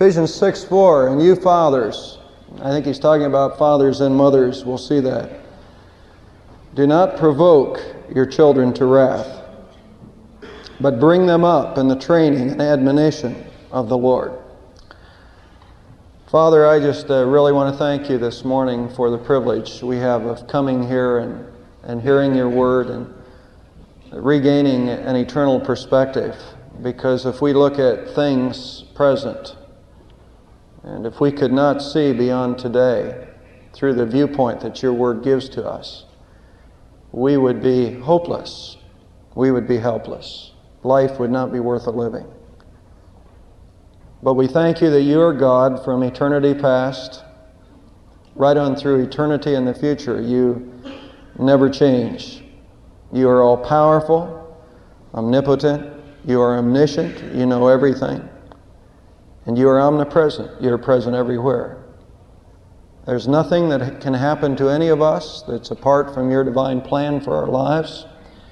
Ephesians 6:4, and you fathers, I think he's talking about fathers and mothers, we'll see that. Do not provoke your children to wrath, but bring them up in the training and admonition of the Lord. Father, I just really want to thank you this morning for the privilege we have of coming here and hearing your word and regaining an eternal perspective. Because if we look at things present, and if we could not see beyond today through the viewpoint that your word gives to us, we would be hopeless. We would be helpless. Life would not be worth a living. But we thank you that you are God from eternity past, right on through eternity in the future. You never change. You are all-powerful, omnipotent, you are omniscient, you know everything, and you are omnipresent. You're present everywhere. There's nothing that can happen to any of us that's apart from your divine plan for our lives.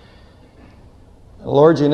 Lord, you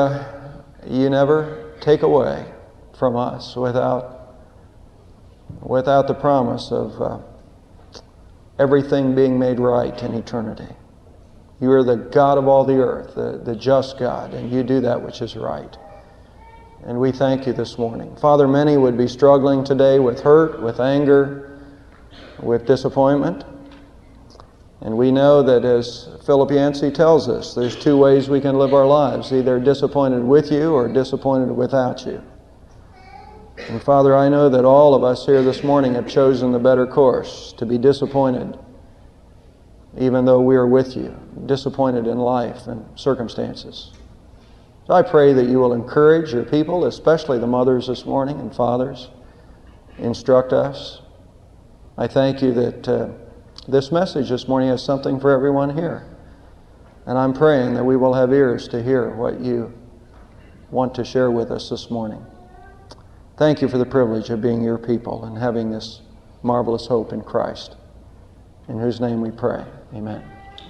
never take away from us without the promise of everything being made right in eternity. You are the God of all the earth, the just God, and you do that which is right. And we thank you this morning. Father, many would be struggling today with hurt, with anger, with disappointment. And we know that, as Philip Yancey tells us, there's two ways we can live our lives, either disappointed with you or disappointed without you. And Father, I know that all of us here this morning have chosen the better course, to be disappointed, even though we are with you, disappointed in life and circumstances. So I pray that you will encourage your people, especially the mothers this morning and fathers. Instruct us. I thank you that this message this morning has something for everyone here. And I'm praying that we will have ears to hear what you want to share with us this morning. Thank you for the privilege of being your people and having this marvelous hope in Christ, in whose name we pray. Amen.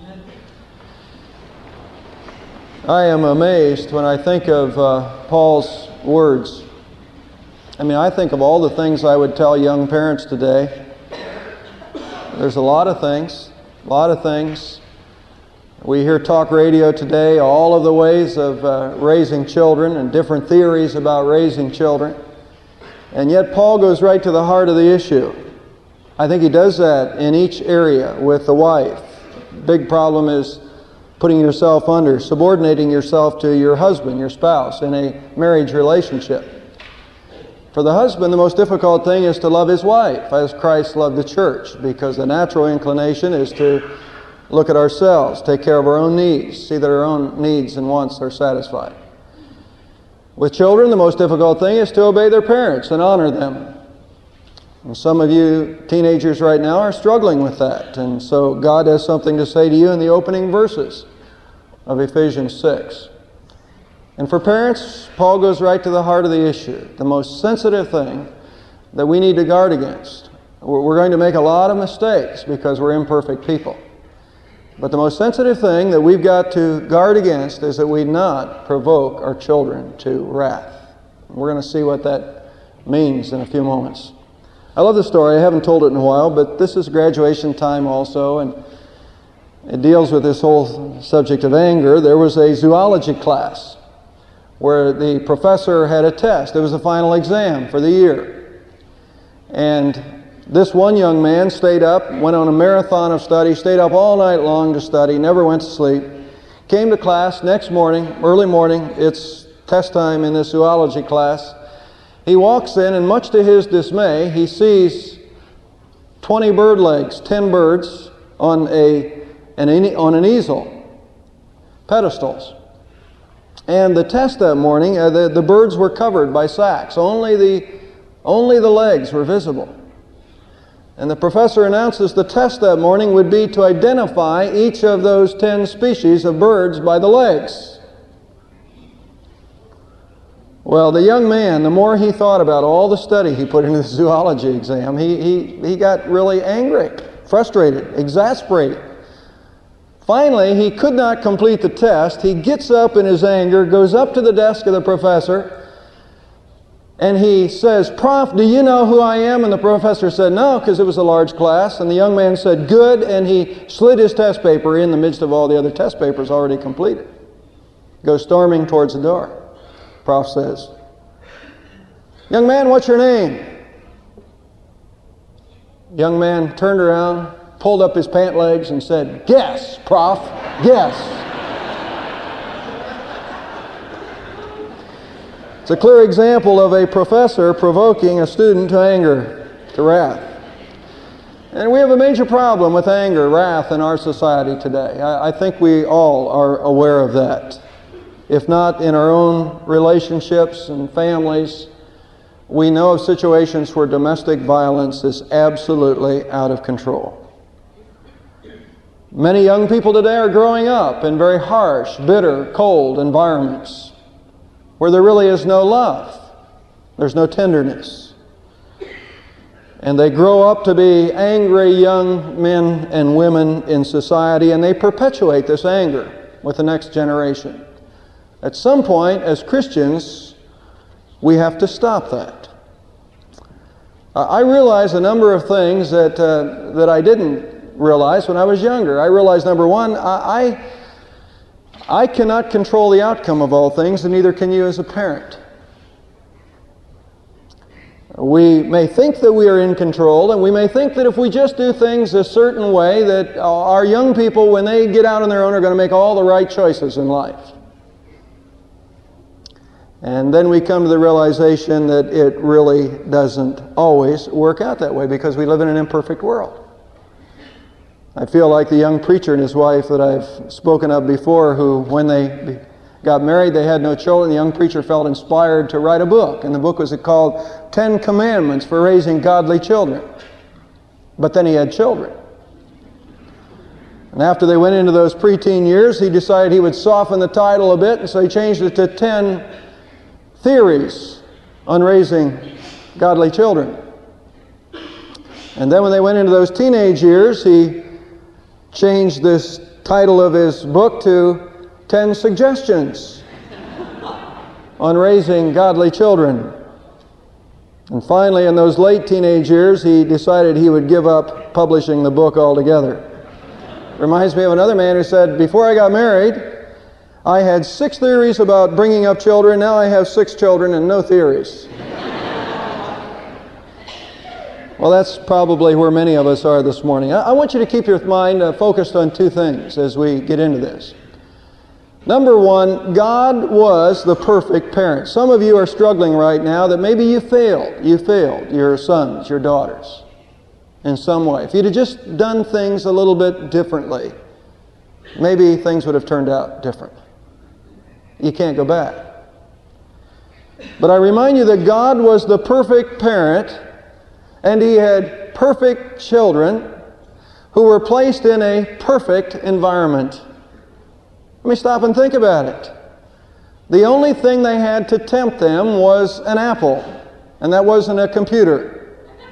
I am amazed when I think of Paul's words. I think of all the things I would tell young parents today. There's a lot of things. We hear talk radio today, all of the ways of raising children and different theories about raising children. And yet Paul goes right to the heart of the issue. I think he does that in each area with the wife. Big problem is putting yourself under, subordinating yourself to your husband, your spouse, in a marriage relationship. For the husband, the most difficult thing is to love his wife as Christ loved the church, because the natural inclination is to look at ourselves, take care of our own needs, see that our own needs and wants are satisfied. With children, the most difficult thing is to obey their parents and honor them. And some of you teenagers right now are struggling with that. And so God has something to say to you in the opening verses of Ephesians 6. And for parents, Paul goes right to the heart of the issue, the most sensitive thing that we need to guard against. We're going to make a lot of mistakes because we're imperfect people. But the most sensitive thing that we've got to guard against is that we not provoke our children to wrath. We're going to see what that means in a few moments. I love the story. I haven't told it in a while, but this is graduation time also, and it deals with this whole subject of anger. There was a zoology class where the professor had a test. It was the final exam for the year. And this one young man stayed up, went on a marathon of study, stayed up all night long to study, never went to sleep, came to class next morning, early morning. It's test time in this zoology class. He walks in, and much to his dismay, he sees 20 bird legs, 10 birds on an easel, pedestals. And the test that morning, the birds were covered by sacks. Only the legs were visible. And the professor announces the test that morning would be to identify each of those 10 species of birds by the legs. Well, the young man, the more he thought about all the study he put into the zoology exam, he got really angry, frustrated, exasperated. Finally, he could not complete the test. He gets up in his anger, goes up to the desk of the professor, And he says, "Prof, do you know who I am?" And the professor said, "No," because it was a large class. And the young man said, "Good." And he slid his test paper in the midst of all the other test papers already completed. Goes storming towards the door. Prof says, "Young man, what's your name?" Young man turned around, pulled up his pant legs and said, "Guess, Prof, guess." It's a clear example of a professor provoking a student to anger, to wrath. And we have a major problem with anger, wrath in our society today. I think we all are aware of that. If not in our own relationships and families, we know of situations where domestic violence is absolutely out of control. Many young people today are growing up in very harsh, bitter, cold environments where there really is no love. There's no tenderness. And they grow up to be angry young men and women in society, and they perpetuate this anger with the next generation. At some point, as Christians, we have to stop that. I realize a number of things that I didn't realize when I was younger. I realized, number one, I cannot control the outcome of all things, and neither can you as a parent. We may think that we are in control, and we may think that if we just do things a certain way, that our young people, when they get out on their own, are going to make all the right choices in life. And then we come to the realization that it really doesn't always work out that way, because we live in an imperfect world. I feel like the young preacher and his wife that I've spoken of before, who, when they got married, they had no children. The young preacher felt inspired to write a book, and the book was called 10 Commandments for Raising Godly Children. But then he had children. And after they went into those preteen years, he decided he would soften the title a bit, and so he changed it to 10 Theories on Raising Godly Children. And then when they went into those teenage years, he changed this title of his book to 10 Suggestions on Raising Godly Children. And finally, in those late teenage years, he decided he would give up publishing the book altogether. Reminds me of another man who said, "Before I got married, I had 6 theories about bringing up children. Now I have 6 children and no theories." Well, that's probably where many of us are this morning. I want you to keep your mind focused on 2 things as we get into this. Number one, God was the perfect parent. Some of you are struggling right now that maybe you failed. You failed your sons, your daughters, in some way. If you'd have just done things a little bit differently, maybe things would have turned out differently. You can't go back. But I remind you that God was the perfect parent, and He had perfect children who were placed in a perfect environment. Let me stop and think about it. The only thing they had to tempt them was an apple, and that wasn't a computer.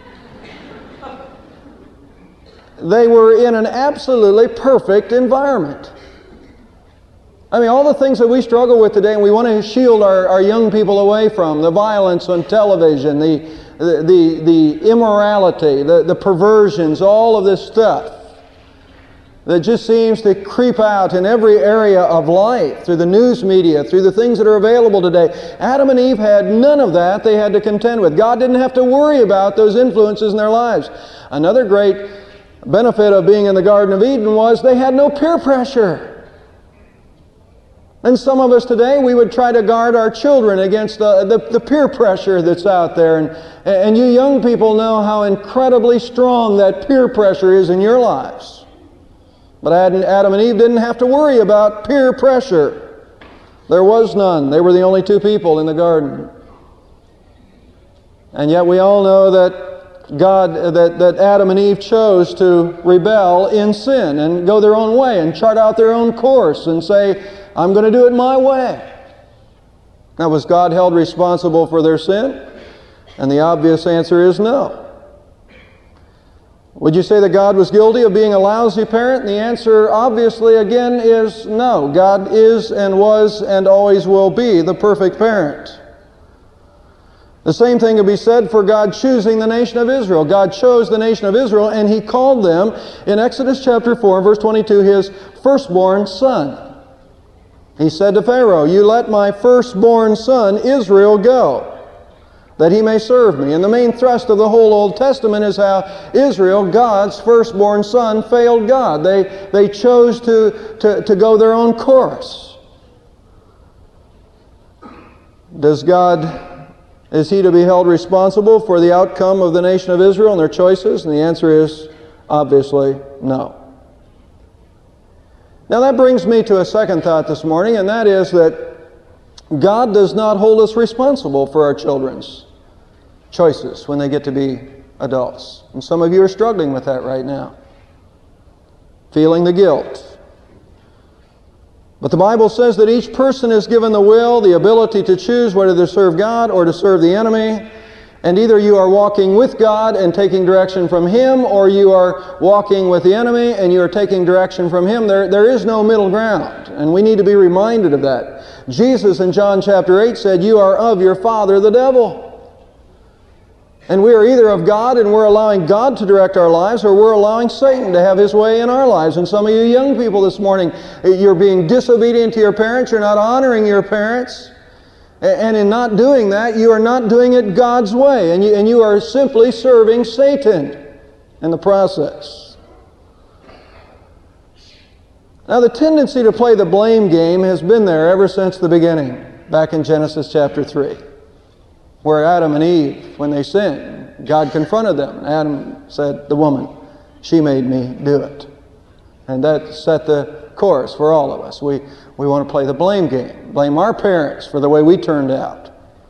They were in an absolutely perfect environment. I mean, all the things that we struggle with today and we want to shield our young people away from, the violence on television, the immorality, the perversions, all of this stuff that just seems to creep out in every area of life, through the news media, through the things that are available today. Adam and Eve had none of that they had to contend with. God didn't have to worry about those influences in their lives. Another great benefit of being in the Garden of Eden was they had no peer pressure. And some of us today, we would try to guard our children against the peer pressure that's out there. And you young people know how incredibly strong that peer pressure is in your lives. But Adam and Eve didn't have to worry about peer pressure. There was none. They were the only 2 people in the garden. And yet we all know that Adam and Eve chose to rebel in sin and go their own way and chart out their own course and say, "I'm going to do it my way." Now, was God held responsible for their sin? And the obvious answer is no. Would you say that God was guilty of being a lousy parent? And the answer, obviously, again, is no. God is and was and always will be the perfect parent. The same thing can be said for God choosing the nation of Israel. God chose the nation of Israel, and He called them, in Exodus chapter 4, verse 22, His firstborn son. He said to Pharaoh, "You let my firstborn son Israel go, that he may serve me." And the main thrust of the whole Old Testament is how Israel, God's firstborn son, failed God. They chose to go their own course. Is He to be held responsible for the outcome of the nation of Israel and their choices? And the answer is obviously no. Now that brings me to a second thought this morning, and that is that God does not hold us responsible for our children's choices when they get to be adults. And some of you are struggling with that right now, feeling the guilt. But the Bible says that each person is given the will, the ability to choose whether to serve God or to serve the enemy. And either you are walking with God and taking direction from Him, or you are walking with the enemy and you are taking direction from Him. There is no middle ground, and we need to be reminded of that. Jesus in John chapter 8 said, "You are of your father the devil." And we are either of God and we're allowing God to direct our lives, or we're allowing Satan to have his way in our lives. And some of you young people this morning, you're being disobedient to your parents, you're not honoring your parents. And in not doing that, you are not doing it God's way. And you are simply serving Satan in the process. Now the tendency to play the blame game has been there ever since the beginning, back in Genesis chapter 3. Where Adam and Eve, when they sinned, God confronted them. Adam said, "The woman, she made me do it." And that set the course for all of us. We want to play the blame game. Blame our parents for the way we turned out.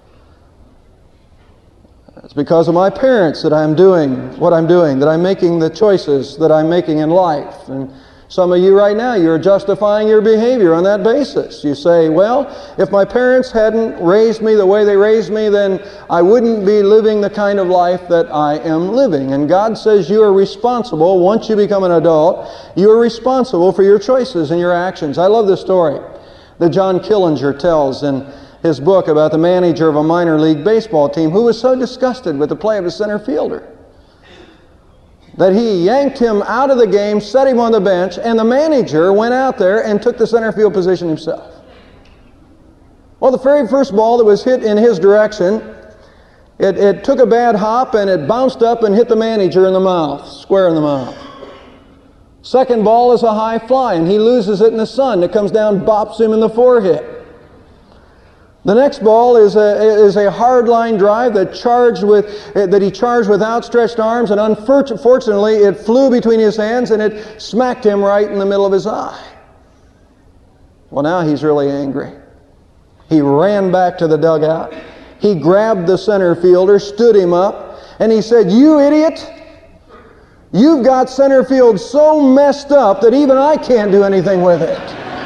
It's because of my parents that I'm doing what I'm doing, that I'm making the choices that I'm making in life. And some of you right now, you're justifying your behavior on that basis. You say, "Well, if my parents hadn't raised me the way they raised me, then I wouldn't be living the kind of life that I am living." And God says you are responsible, once you become an adult, you are responsible for your choices and your actions. I love this story that John Killinger tells in his book about the manager of a minor league baseball team who was so disgusted with the play of a center fielder that he yanked him out of the game, set him on the bench, and the manager went out there and took the center field position himself. Well, the very first ball that was hit in his direction, it took a bad hop and it bounced up and hit the manager in the mouth, square in the mouth. Second ball is a high fly, and he loses it in the sun. It comes down, bops him in the forehead. The next ball is a hard line drive that he charged with outstretched arms, and unfortunately it flew between his hands and it smacked him right in the middle of his eye. Well, now he's really angry. He ran back to the dugout. He grabbed the center fielder, stood him up, and he said, "You idiot! You've got center field so messed up that even I can't do anything with it."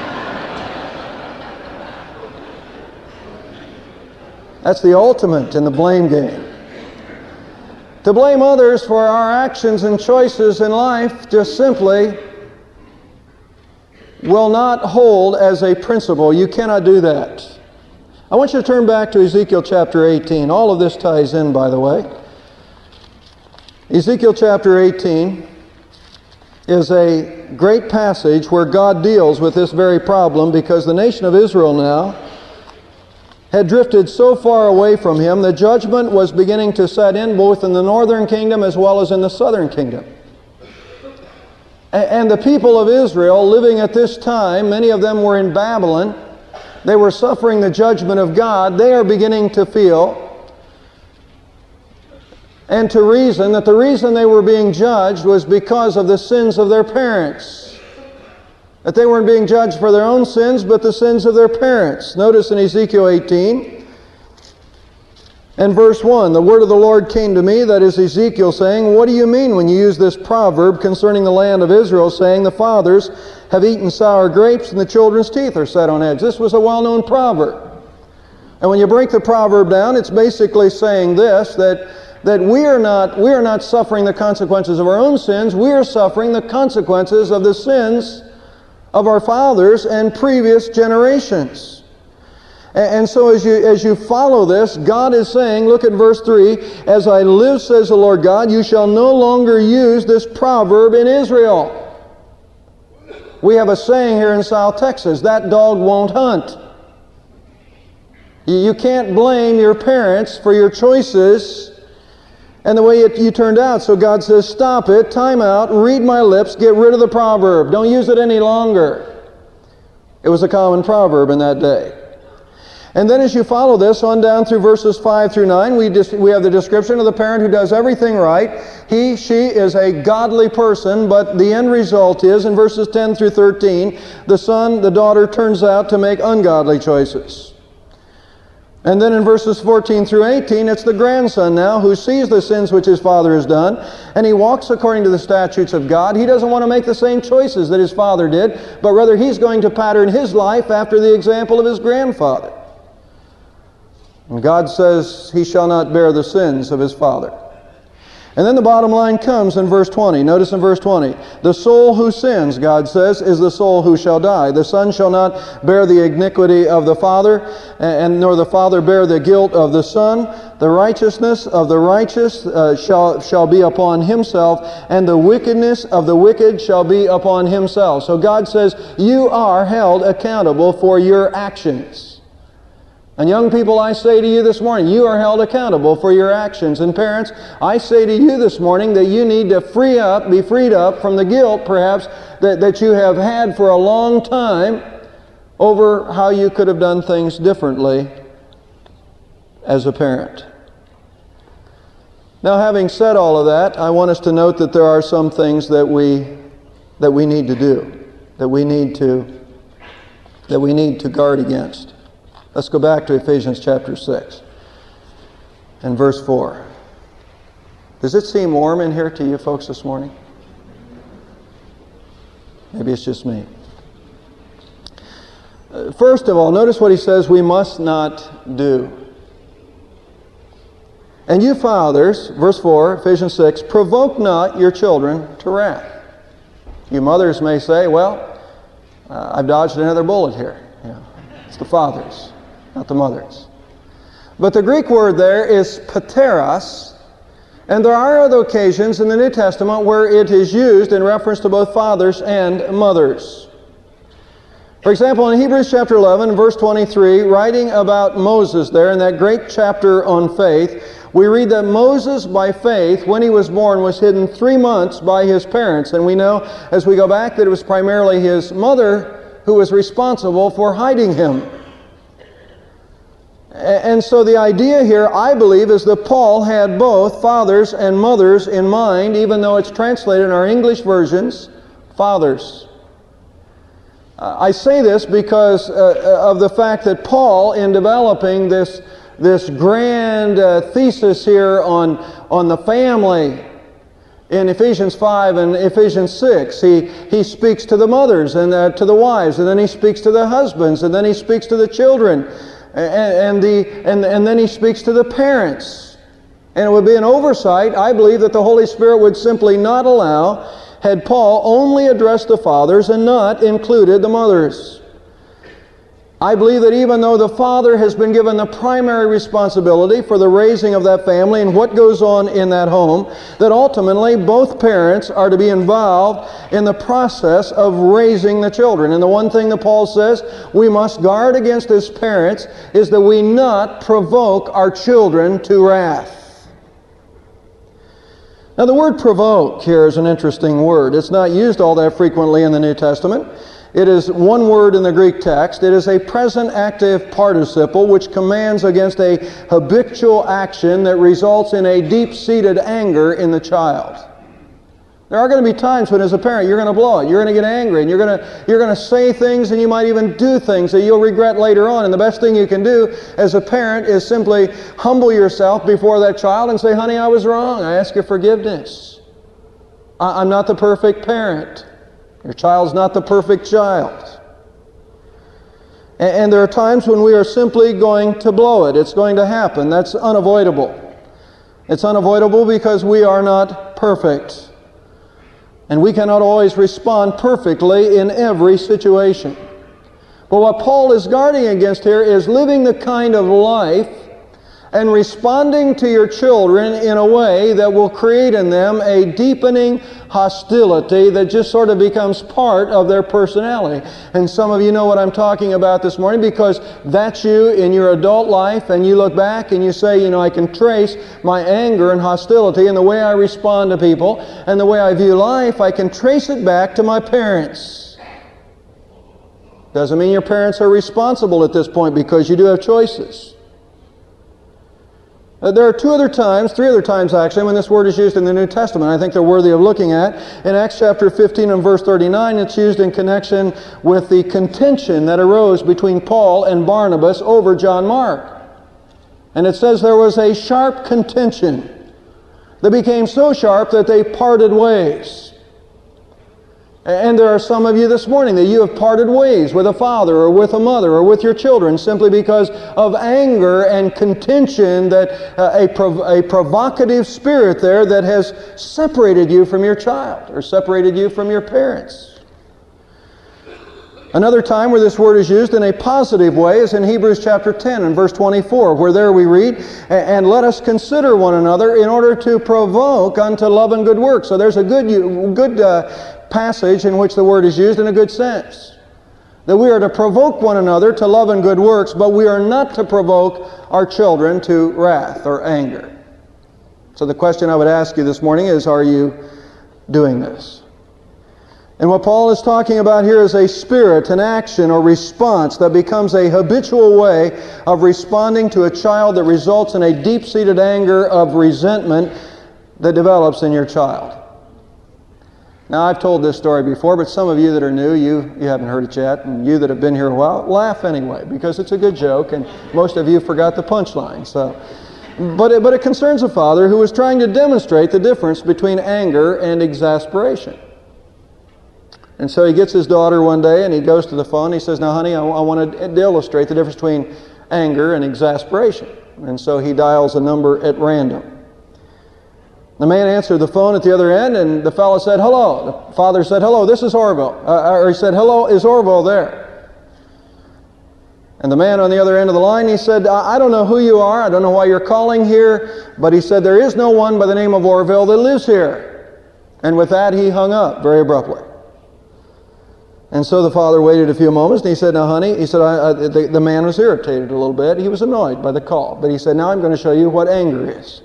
That's the ultimate in the blame game. To blame others for our actions and choices in life just simply will not hold as a principle. You cannot do that. I want you to turn back to Ezekiel chapter 18. All of this ties in, by the way. Ezekiel chapter 18 is a great passage where God deals with this very problem, because the nation of Israel now had drifted so far away from Him that judgment was beginning to set in both in the northern kingdom as well as in the southern kingdom. And the people of Israel living at this time, many of them were in Babylon. They were suffering the judgment of God. They are beginning to feel and to reason that the reason they were being judged was because of the sins of their parents. That they weren't being judged for their own sins, but the sins of their parents. Notice in Ezekiel 18 and verse 1, the word of the Lord came to me, that is Ezekiel, saying, "What do you mean when you use this proverb concerning the land of Israel, saying, the fathers have eaten sour grapes and the children's teeth are set on edge?" This was a well-known proverb. And when you break the proverb down, it's basically saying this, that we are not suffering the consequences of our own sins. We are suffering the consequences of the sins of our fathers and previous generations. And so as you follow this, God is saying, look at verse 3, "As I live, says the Lord God, you shall no longer use this proverb in Israel." We have a saying here in South Texas, "That dog won't hunt." You can't blame your parents for your choices and the way you turned out. So God says, stop it, time out, read my lips, get rid of the proverb. Don't use it any longer. It was a common proverb in that day. And then as you follow this on down through verses 5 through 9, we have the description of the parent who does everything right. He, she is a godly person, but the end result is, in verses 10 through 13, the son, the daughter turns out to make ungodly choices. And then in verses 14 through 18, it's the grandson now who sees the sins which his father has done, and he walks according to the statutes of God. He doesn't want to make the same choices that his father did, but rather he's going to pattern his life after the example of his grandfather. And God says he shall not bear the sins of his father. And then the bottom line comes in verse 20. Notice in verse 20, "The soul who sins," God says, "is the soul who shall die. The son shall not bear the iniquity of the father, and nor the father bear the guilt of the son. The righteousness of the righteous shall be upon himself, and the wickedness of the wicked shall be upon himself." So God says, you are held accountable for your actions. And young people, I say to you this morning, you are held accountable for your actions. And parents, I say to you this morning that you need to be freed up from the guilt, perhaps, that you have had for a long time over how you could have done things differently as a parent. Now, having said all of that, I want us to note that there are some things that we need to do, that we need to guard against. Let's go back to Ephesians chapter 6 and verse 4. Does it seem warm in here to you folks this morning? Maybe it's just me. First of all, notice what he says we must not do. "And you fathers," verse 4, Ephesians 6, "provoke not your children to wrath." You mothers may say, well, I've dodged another bullet here. It's the fathers, not the mothers. But the Greek word there is pateros, and there are other occasions in the New Testament where it is used in reference to both fathers and mothers. For example, in Hebrews chapter 11, verse 23, writing about Moses there in that great chapter on faith, we read that Moses, by faith, when he was born, was hidden 3 months by his parents. And we know, as we go back, that it was primarily his mother who was responsible for hiding him. And so the idea here, I believe, is that Paul had both fathers and mothers in mind, even though it's translated in our English versions, fathers. I say this because of the fact that Paul, in developing this grand thesis here on the family, in Ephesians 5 and Ephesians 6, he speaks to the mothers and to the wives, and then he speaks to the husbands, and then he speaks to the children. And then he speaks to the parents. And it would be an oversight, I believe, that the Holy Spirit would simply not allow had Paul only addressed the fathers and not included the mothers. I believe that even though the father has been given the primary responsibility for the raising of that family and what goes on in that home, that ultimately both parents are to be involved in the process of raising the children. And the one thing that Paul says we must guard against as parents is that we not provoke our children to wrath. Now, the word provoke here is an interesting word. It's not used all that frequently in the New Testament. It is one word in the Greek text. It is a present active participle which commands against a habitual action that results in a deep-seated anger in the child. There are going to be times when, as a parent, you're going to blow it. You're going to get angry, and you're going to say things, and you might even do things that you'll regret later on. And the best thing you can do as a parent is simply humble yourself before that child and say, "Honey, I was wrong. I ask your forgiveness. I'm not the perfect parent. Your child's not the perfect child." And there are times when we are simply going to blow it. It's going to happen. That's unavoidable. It's unavoidable because we are not perfect. And we cannot always respond perfectly in every situation. But what Paul is guarding against here is living the kind of life and responding to your children in a way that will create in them a deepening hostility that just sort of becomes part of their personality. And some of you know what I'm talking about this morning, because that's you in your adult life, and you look back and you say, you know, I can trace my anger and hostility and the way I respond to people and the way I view life, I can trace it back to my parents. Doesn't mean your parents are responsible at this point, because you do have choices. There are three other times actually, when this word is used in the New Testament. I think they're worthy of looking at. In Acts chapter 15 and verse 39, it's used in connection with the contention that arose between Paul and Barnabas over John Mark. And it says there was a sharp contention that became so sharp that they parted ways. And there are some of you this morning that you have parted ways with a father or with a mother or with your children simply because of anger and contention, that a provocative spirit there that has separated you from your child or separated you from your parents. Another time where this word is used in a positive way is in Hebrews chapter 10 and verse 24, where there we read, "And let us consider one another in order to provoke unto love and good works." So there's a good passage in which the word is used in a good sense. That we are to provoke one another to love and good works, but we are not to provoke our children to wrath or anger. So the question I would ask you this morning is, are you doing this? And what Paul is talking about here is a spirit, an action or response that becomes a habitual way of responding to a child that results in a deep-seated anger of resentment that develops in your child. Now, I've told this story before, but some of you that are new, you haven't heard it yet, and you that have been here a while, laugh anyway, because it's a good joke, and most of you forgot the punchline. But it concerns a father who was trying to demonstrate the difference between anger and exasperation. And so he gets his daughter one day, and he goes to the phone, and he says, "Now, honey, I want to illustrate the difference between anger and exasperation." And so he dials a number at random. The man answered the phone at the other end, and the fellow said, "Hello." The father said, "Hello, this is Orville." Or he said, "Hello, is Orville there?" And the man on the other end of the line, he said, "I don't know who you are. I don't know why you're calling here." But he said, "There is no one by the name of Orville that lives here." And with that, he hung up very abruptly. And so the father waited a few moments, and he said, "Now, honey," he said, the man was irritated a little bit. He was annoyed by the call. But he said, "Now I'm going to show you what anger is."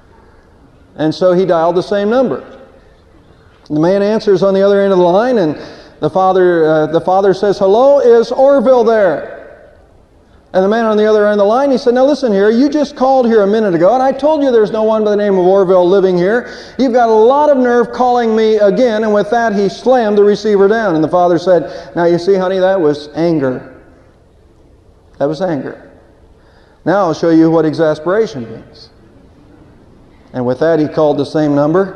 And so he dialed the same number. The man answers on the other end of the line, and the father says, "Hello, is Orville there?" And the man on the other end of the line, he said, "Now listen here, you just called here a minute ago, and I told you there's no one by the name of Orville living here. You've got a lot of nerve calling me again." And with that, he slammed the receiver down. And the father said, "Now you see, honey, that was anger. That was anger. Now I'll show you what exasperation means." And with that, he called the same number.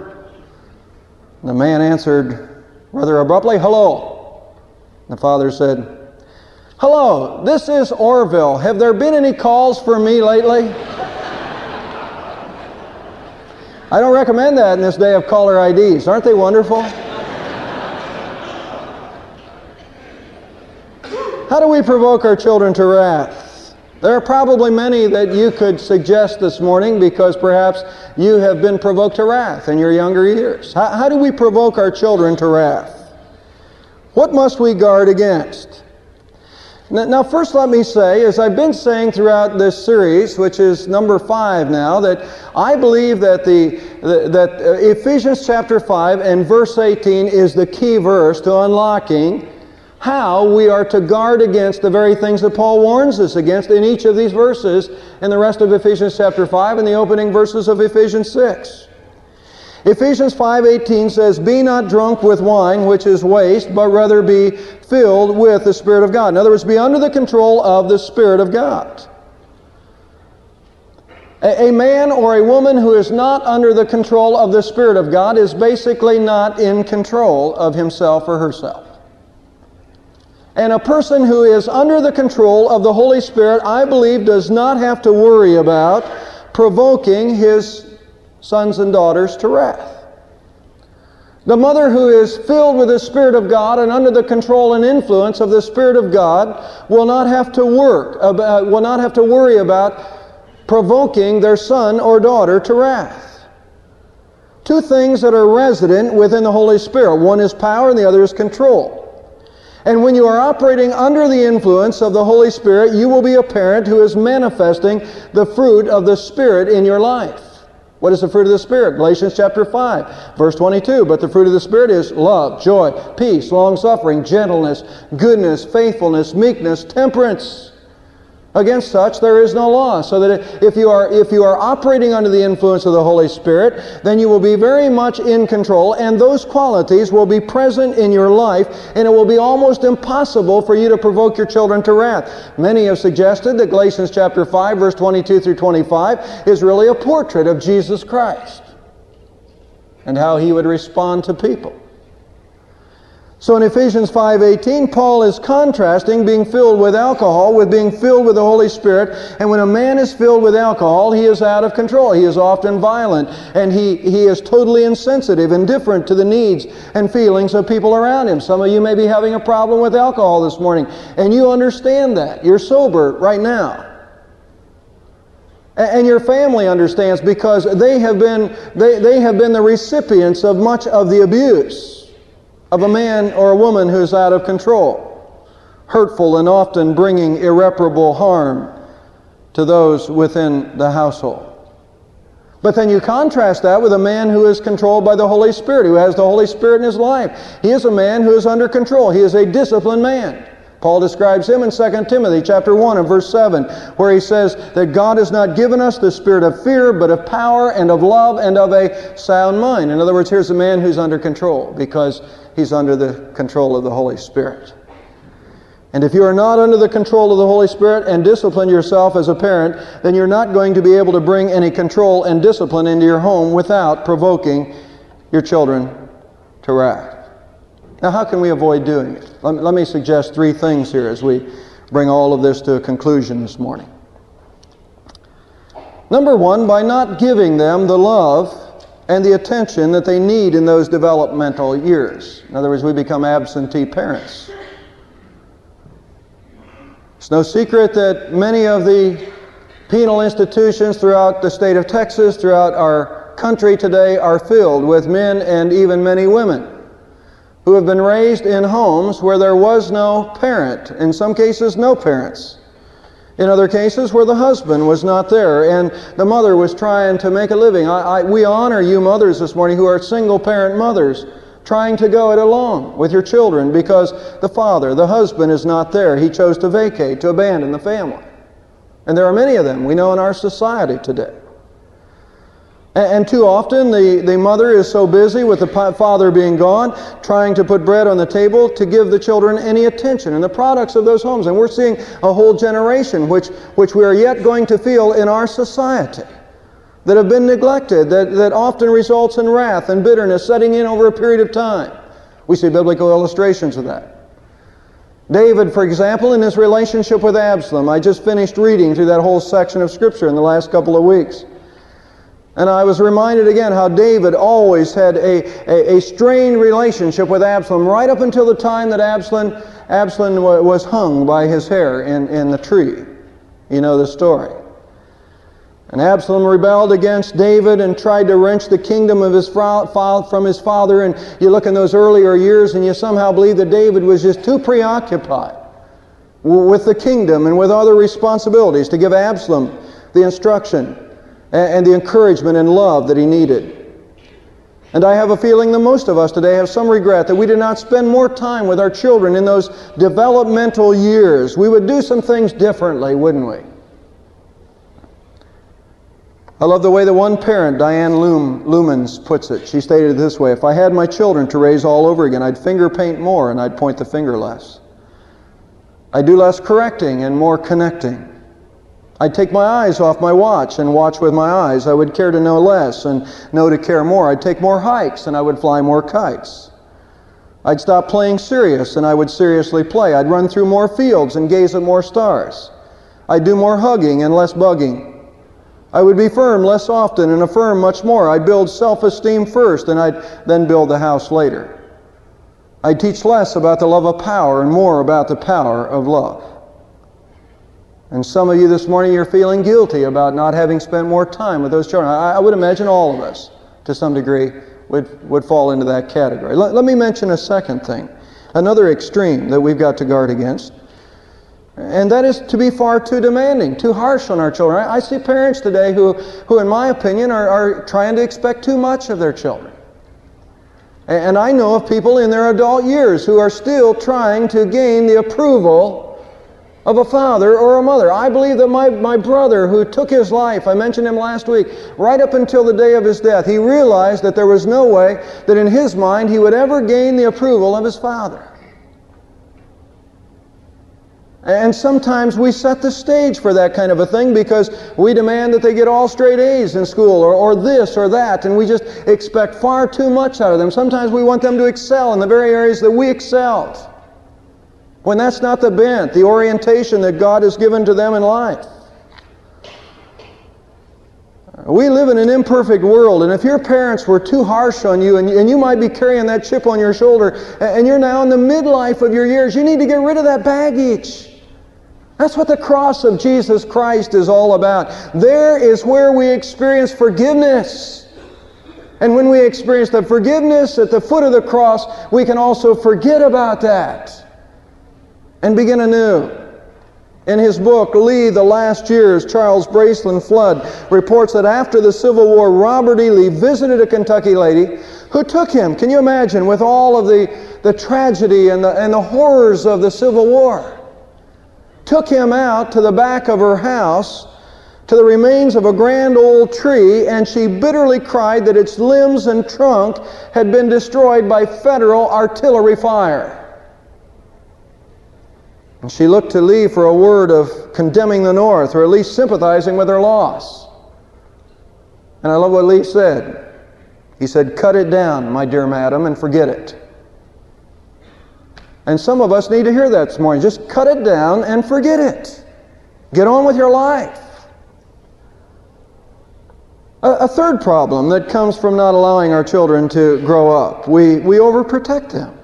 The man answered rather abruptly, "Hello." The father said, "Hello, this is Orville. Have there been any calls for me lately?" I don't recommend that in this day of caller IDs. Aren't they wonderful? How do we provoke our children to wrath? There are probably many that you could suggest this morning, because perhaps you have been provoked to wrath in your younger years. How do we provoke our children to wrath? What must we guard against? Now, first let me say, as I've been saying throughout this series, which is number 5 now, that I believe that Ephesians chapter 5 and verse 18 is the key verse to unlocking how we are to guard against the very things that Paul warns us against in each of these verses in the rest of Ephesians chapter 5 and the opening verses of Ephesians 6. Ephesians 5:18 says, "Be not drunk with wine, which is waste, but rather be filled with the Spirit of God." In other words, be under the control of the Spirit of God. A man or a woman who is not under the control of the Spirit of God is basically not in control of himself or herself. And a person who is under the control of the Holy Spirit, I believe, does not have to worry about provoking his sons and daughters to wrath. The mother who is filled with the Spirit of God and under the control and influence of the Spirit of God will not have to worry about provoking their son or daughter to wrath. Two things that are resident within the Holy Spirit. One is power and the other is control. And when you are operating under the influence of the Holy Spirit, you will be a parent who is manifesting the fruit of the Spirit in your life. What is the fruit of the Spirit? Galatians chapter 5, verse 22. But the fruit of the Spirit is love, joy, peace, long-suffering, gentleness, goodness, faithfulness, meekness, temperance. Against such there is no law. So that if you are operating under the influence of the Holy Spirit, then you will be very much in control, and those qualities will be present in your life, and it will be almost impossible for you to provoke your children to wrath. Many have suggested that Galatians chapter 5, verse 22 through 25 is really a portrait of Jesus Christ and how He would respond to people. So in Ephesians 5:18, Paul is contrasting being filled with alcohol with being filled with the Holy Spirit. And when a man is filled with alcohol, he is out of control. He is often violent, and he is totally insensitive, indifferent to the needs and feelings of people around him. Some of you may be having a problem with alcohol this morning, and you understand that. You're sober right now. And your family understands, because they have been the recipients of much of the abuse of a man or a woman who's out of control, hurtful and often bringing irreparable harm to those within the household. But then you contrast that with a man who is controlled by the Holy Spirit, who has the Holy Spirit in his life. He is a man who is under control. He is a disciplined man. Paul describes him in 2 Timothy chapter 1 and verse 7, where he says that God has not given us the spirit of fear, but of power and of love and of a sound mind. In other words, here's a man who's under control because he's under the control of the Holy Spirit. And if you are not under the control of the Holy Spirit and discipline yourself as a parent, then you're not going to be able to bring any control and discipline into your home without provoking your children to wrath. Now, how can we avoid doing it? Let me suggest three things here as we bring all of this to a conclusion this morning. Number one, by not giving them the love and the attention that they need in those developmental years. In other words, we become absentee parents. It's no secret that many of the penal institutions throughout the state of Texas, throughout our country today, are filled with men and even many women who have been raised in homes where there was no parent, in some cases no parents. In other cases where the husband was not there and the mother was trying to make a living. We honor you mothers this morning who are single parent mothers, trying to go it alone with your children because the father, the husband, is not there. He chose to vacate, to abandon the family. And there are many of them we know in our society today. And too often the mother is so busy with the father being gone, trying to put bread on the table, to give the children any attention and the products of those homes. And we're seeing a whole generation which we are yet going to feel in our society that have been neglected, that often results in wrath and bitterness setting in over a period of time. We see biblical illustrations of that. David, for example, in his relationship with Absalom. I just finished reading through that whole section of Scripture in the last couple of weeks. And I was reminded again how David always had a strained relationship with Absalom right up until the time that Absalom was hung by his hair in the tree. You know the story. And Absalom rebelled against David and tried to wrench the kingdom of from his father. And you look in those earlier years and you somehow believe that David was just too preoccupied with the kingdom and with other responsibilities to give Absalom the instruction and the encouragement and love that he needed. And I have a feeling that most of us today have some regret that we did not spend more time with our children in those developmental years. We would do some things differently, wouldn't we? I love the way that one parent, Diane Lumens, puts it. She stated it this way: if I had my children to raise all over again, I'd finger paint more and I'd point the finger less. I'd do less correcting and more connecting. I'd take my eyes off my watch and watch with my eyes. I would care to know less and know to care more. I'd take more hikes and I would fly more kites. I'd stop playing serious and I would seriously play. I'd run through more fields and gaze at more stars. I'd do more hugging and less bugging. I would be firm less often and affirm much more. I'd build self-esteem first, and I'd then build the house later. I'd teach less about the love of power and more about the power of love. And some of you this morning, you're feeling guilty about not having spent more time with those children. I would imagine all of us, to some degree, would fall into that category. Let me mention a second thing, another extreme that we've got to guard against. And that is to be far too demanding, too harsh on our children. I see parents today who in my opinion, are trying to expect too much of their children. And I know of people in their adult years who are still trying to gain the approval of a father or a mother. I believe that my brother who took his life, I mentioned him last week, right up until the day of his death, he realized that there was no way that in his mind he would ever gain the approval of his father. And sometimes we set the stage for that kind of a thing because we demand that they get all straight A's in school or this or that, and we just expect far too much out of them. Sometimes we want them to excel in the very areas that we excelled, when that's not the bent, the orientation that God has given to them in life. We live in an imperfect world, and if your parents were too harsh on you, and you might be carrying that chip on your shoulder, and you're now in the midlife of your years, you need to get rid of that baggage. That's what the cross of Jesus Christ is all about. There is where we experience forgiveness. And when we experience the forgiveness at the foot of the cross, we can also forget about that and begin anew. In his book, Lee, The Last Years, Charles Braceland Flood reports that after the Civil War, Robert E. Lee visited a Kentucky lady who took him, can you imagine, with all of the tragedy and the horrors of the Civil War, took him out to the back of her house to the remains of a grand old tree, and she bitterly cried that its limbs and trunk had been destroyed by Federal artillery fire. And she looked to Lee for a word of condemning the North, or at least sympathizing with her loss. And I love what Lee said. He said, "Cut it down, my dear madam, and forget it." And some of us need to hear that this morning. Just cut it down and forget it. Get on with your life. A third problem that comes from not allowing our children to grow up, we overprotect them.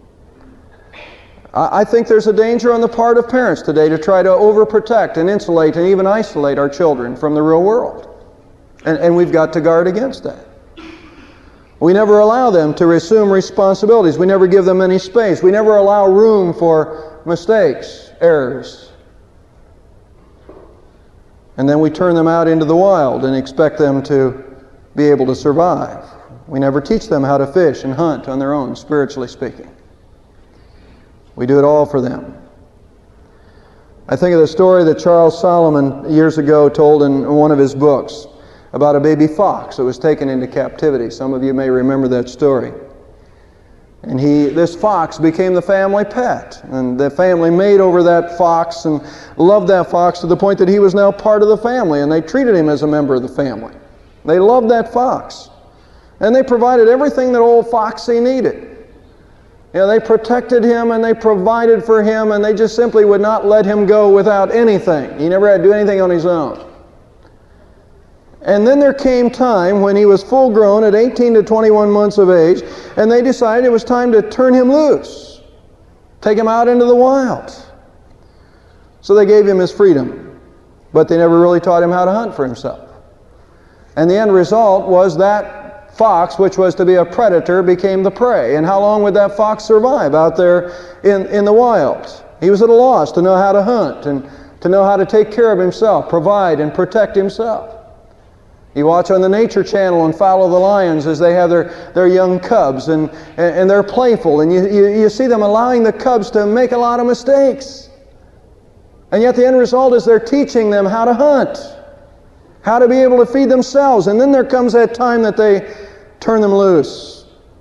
I think there's a danger on the part of parents today to try to overprotect and insulate and even isolate our children from the real world. And we've got to guard against that. We never allow them to assume responsibilities. We never give them any space. We never allow room for mistakes, errors. And then we turn them out into the wild and expect them to be able to survive. We never teach them how to fish and hunt on their own, spiritually speaking. We do it all for them. I think of the story that Charles Solomon years ago told in one of his books about a baby fox that was taken into captivity. Some of you may remember that story. And this fox became the family pet. And the family made over that fox and loved that fox to the point that he was now part of the family, and they treated him as a member of the family. They loved that fox. And they provided everything that old Foxy needed. You know, they protected him and they provided for him, and they just simply would not let him go without anything. He never had to do anything on his own. And then there came time when he was full grown at 18 to 21 months of age, and they decided it was time to turn him loose, take him out into the wild. So they gave him his freedom, but they never really taught him how to hunt for himself. And the end result was that fox, which was to be a predator, became the prey. And how long would that fox survive out there in the wild? He was at a loss to know how to hunt and to know how to take care of himself, provide and protect himself. You watch on the Nature Channel and Follow the Lions as they have their young cubs, and they're playful, and you see them allowing the cubs to make a lot of mistakes. And yet the end result is they're teaching them how to hunt, how to be able to feed themselves. And then there comes that time that they turn them loose.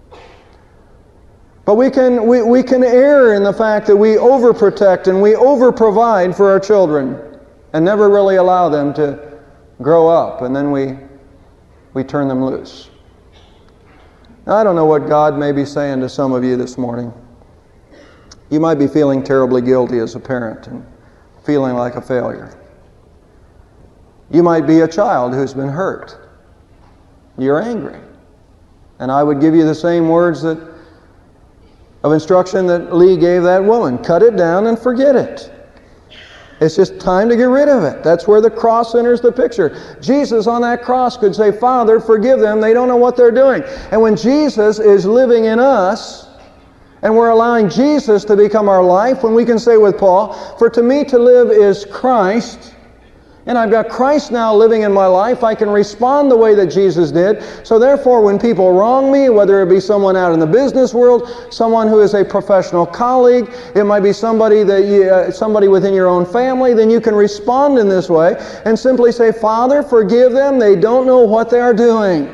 But we can err in the fact that we overprotect and we overprovide for our children and never really allow them to grow up, and then we turn them loose. Now, I don't know what God may be saying to some of you this morning. You might be feeling terribly guilty as a parent and feeling like a failure. You might be a child who's been hurt. You're angry. And I would give you the same words of instruction that Lee gave that woman. Cut it down and forget it. It's just time to get rid of it. That's where the cross enters the picture. Jesus on that cross could say, Father, forgive them. They don't know what they're doing. And when Jesus is living in us, and we're allowing Jesus to become our life, when we can say with Paul, for to me to live is Christ, and I've got Christ now living in my life, I can respond the way that Jesus did. So therefore, when people wrong me, whether it be someone out in the business world, someone who is a professional colleague, it might be somebody somebody within your own family, then you can respond in this way and simply say, Father, forgive them. They don't know what they are doing.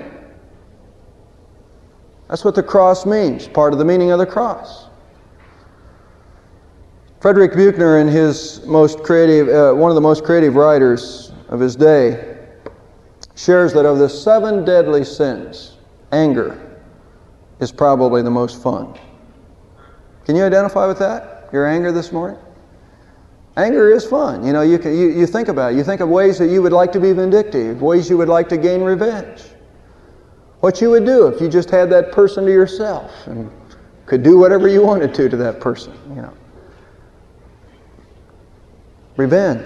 That's what the cross means, part of the meaning of the cross. Frederick Buechner, in his most creative, one of the most creative writers of his day, shares that of the 7 deadly sins, anger is probably the most fun. Can you identify with that? Your anger this morning? Anger is fun. You know, you think about it. You think of ways that you would like to be vindictive, ways you would like to gain revenge. What you would do if you just had that person to yourself and could do whatever you wanted to that person, you know. Revenge.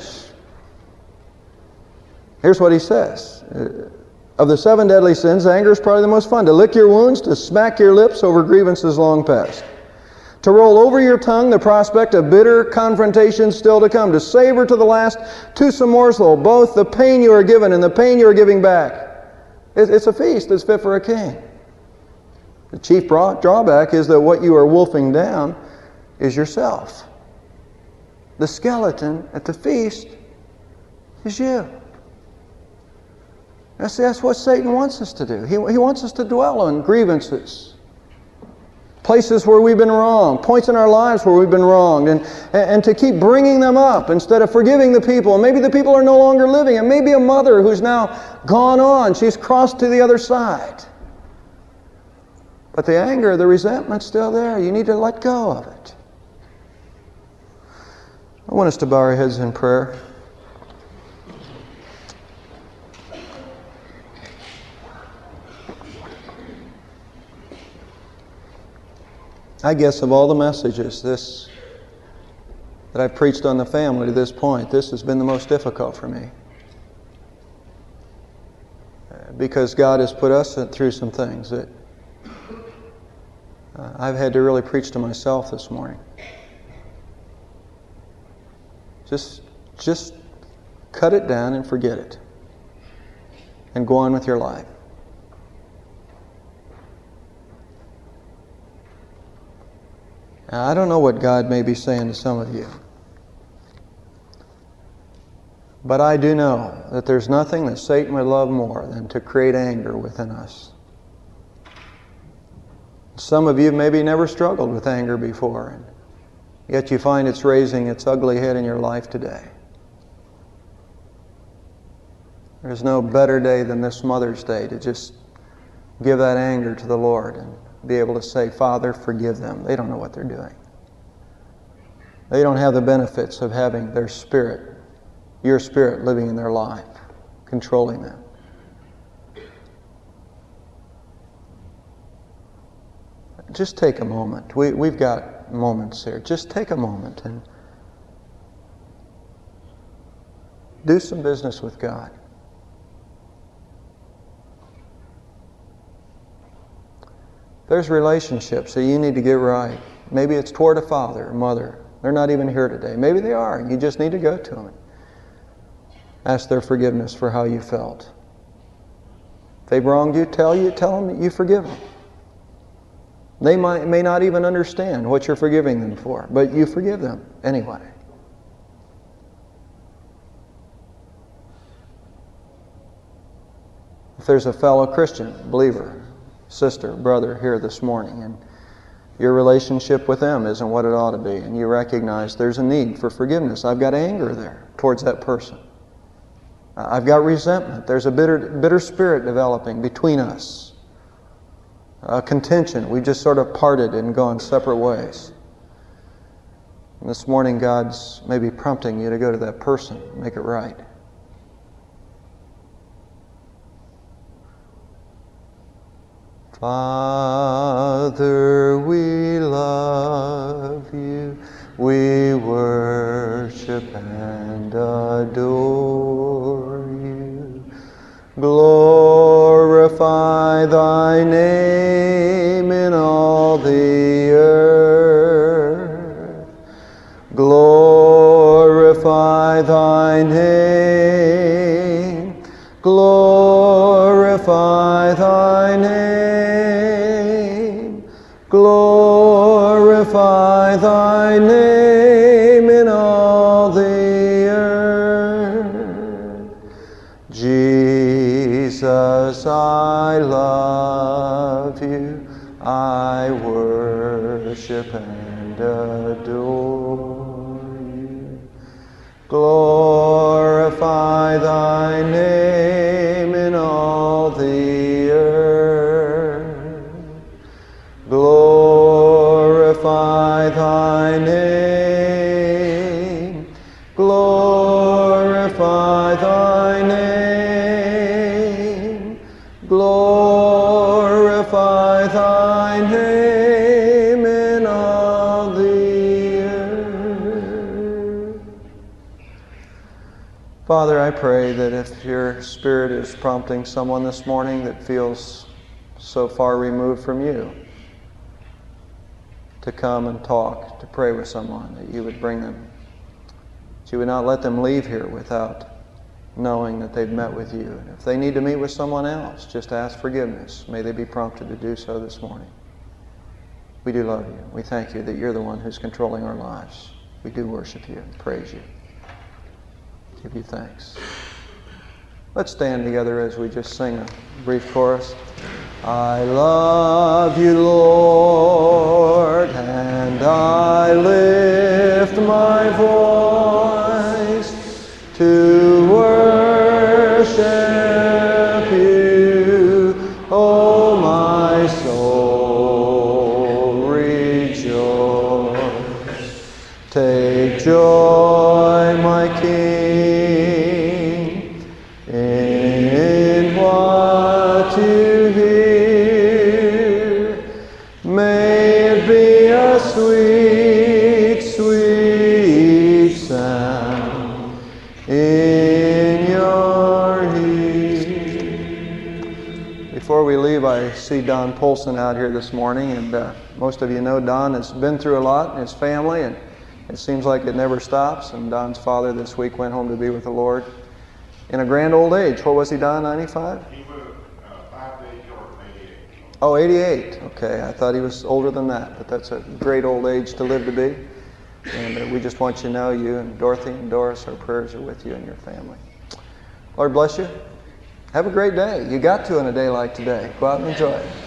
Here's what he says. Of the 7 deadly sins, anger is probably the most fun. To lick your wounds, to smack your lips over grievances long past. To roll over your tongue the prospect of bitter confrontation still to come. To savor to the last toothsome morsel, both the pain you are given and the pain you are giving back. It's a feast that's fit for a king. The chief drawback is that what you are wolfing down is yourself. The skeleton at the feast is you. That's what Satan wants us to do. He wants us to dwell on grievances, places where we've been wrong, points in our lives where we've been wronged, and to keep bringing them up instead of forgiving the people. And maybe the people are no longer living. And maybe a mother who's now gone on. She's crossed to the other side. But the anger, the resentment's still there. You need to let go of it. I want us to bow our heads in prayer. I guess of all the messages that I've preached on the family to this point, this has been the most difficult for me. Because God has put us through some things that I've had to really preach to myself this morning. Just cut it down and forget it. And go on with your life. Now, I don't know what God may be saying to some of you. But I do know that there's nothing that Satan would love more than to create anger within us. Some of you maybe never struggled with anger before, and yet you find it's raising its ugly head in your life today. There's no better day than this Mother's Day to just give that anger to the Lord and be able to say, Father, forgive them. They don't know what they're doing. They don't have the benefits of having their spirit, your spirit living in their life, controlling them. Just take a moment. We've got moments here. Just take a moment and do some business with God. There's relationships that you need to get right. Maybe it's toward a father or mother. They're not even here today. Maybe they are. You just need to go to them. Ask their forgiveness for how you felt. If they've wronged you, tell them that you forgive them. They may not even understand what you're forgiving them for, but you forgive them anyway. If there's a fellow Christian, believer, sister, brother here this morning, and your relationship with them isn't what it ought to be, and you recognize there's a need for forgiveness. I've got anger there towards that person. I've got resentment. There's a bitter spirit developing between us. Contention. We just sort of parted and gone separate ways. And this morning God's maybe prompting you to go to that person, make it right. Father, we love you. We worship and adore you. Glorify thy name in all the earth. Glorify thy name. Glorify thy name. Glorify thy name in all the earth. Jesus, I love you. I worship and adore you. Glorify thy name in all the earth. Glorify thy name. Glorify thy name. Glorify thy name in all the earth. Father, I pray that if your Spirit is prompting someone this morning that feels so far removed from you, to come and talk, to pray with someone, that you would bring them, that you would not let them leave here without knowing that they've met with you. And if they need to meet with someone else, just ask forgiveness. May they be prompted to do so this morning. We do love you. We thank you that you're the one who's controlling our lives. We do worship you and praise you. Give you thanks. Let's stand together as we just sing a brief chorus. I love you, Lord, and I lift my voice to worship you. Oh, my soul, rejoice. Take joy, my King, in what you hear. May it be a sweet, sweet sound in your ear. Before we leave, I see Don Polson out here this morning, and most of you know Don has been through a lot in his family, and it seems like it never stops. And Don's father this week went home to be with the Lord in a grand old age. What was he, Don, 95? He moved 5 days short of 88. Oh, 88. Okay, I thought he was older than that, but that's a great old age to live to be. And we just want you to know you and Dorothy and Doris, our prayers are with you and your family. Lord bless you. Have a great day. You got to on a day like today. Go out and enjoy it.